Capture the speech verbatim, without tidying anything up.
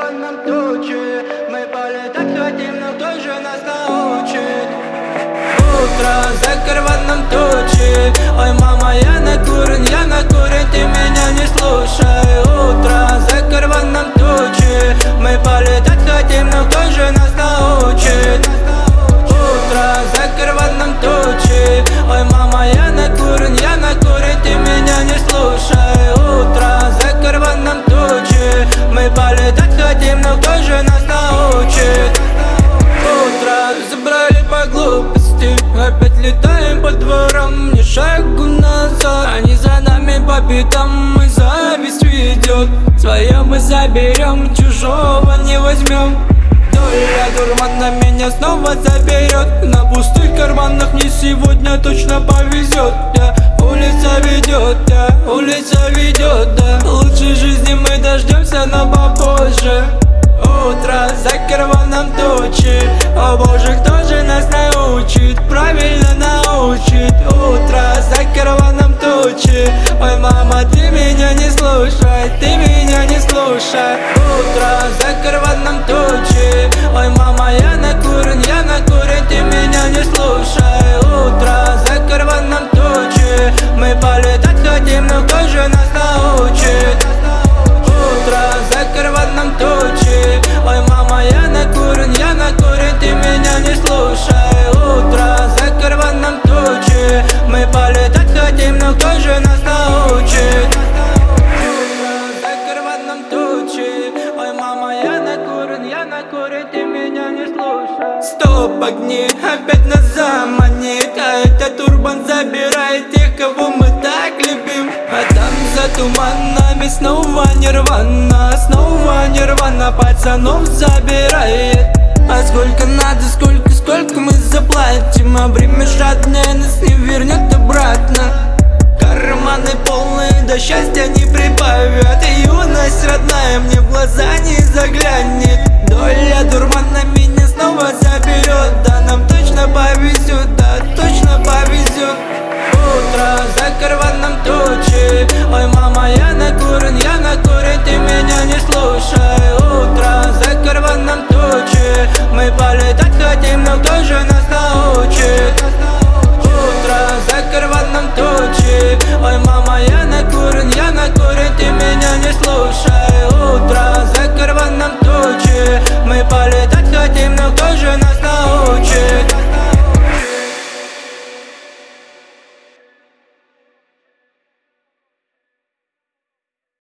закрывать нам тучи. Мы полетать хотим, но кто же нас научит? Утро закрывать нам тучи. Ой, мама, я накурен, я накурен, ты меня не слушай. Утро закрывать нам тучи. Мы полетать хотим, но кто же нас научит? Утро закрывать нам тучи. Ой, мама, я накурен, я накурен, ты меня не слушай. Утро закрывать нам тучи. Мы полетать хотим, но кто же нас научит? Утро забрали по глупости. Опять летаем по дворам, ни шагу назад. Они за нами по пятам, и зависть ведет. Свое мы заберем, чужого не возьмем. Доля дурмана меня снова заберет. На пустых карманах мне сегодня точно повезет. Yeah. Улица ведет, yeah. Улица ведет, да. Лучшей жизни мы дождемся, но попозже. Утро закрывал нам тучи. О боже, кто же нас научит? Правильно научит. Утро закрывал нам тучи. Ой, мама, ты меня не слушай, ты меня не слушай. Утро закрывал нам тучи. Ой, мама, я накурен, я накурен, ты меня не слушай. Утро закрывал нам тучи. Мы полетать хотим, но кто же нас научит? Утро закрывать нам тучи. Ой, мама, я накурен, я накурен, ты меня не слушай. Утро закрывать нам тучи. Мы полетать хотим, но кто же нас научит? Утро закрывать нам тучи. Ой, мама, я накурен, я накурен, ты меня не слушай. Стоп, огни, опять нас заманит. А этот урбан забирает тех, кого мы так любим. А там за туманами снова нирвана. Снова нирвана пацанов забирает. А сколько надо, сколько, сколько мы заплатим? А время жадное нас не вернет обратно. Карманы полные, до счастья не прибавят. И юность родная мне в глаза не заглянет. Доля дурмана меня снова заберет. Да нам точно повезет, да точно повезет. Утро закрывать нам тучи. Ой, мама, я накурен, я накурен, ты меня не слушай. Утро закрывать нам тучи. Мы полетать хотим, но кто же нас научит? Утро закрывать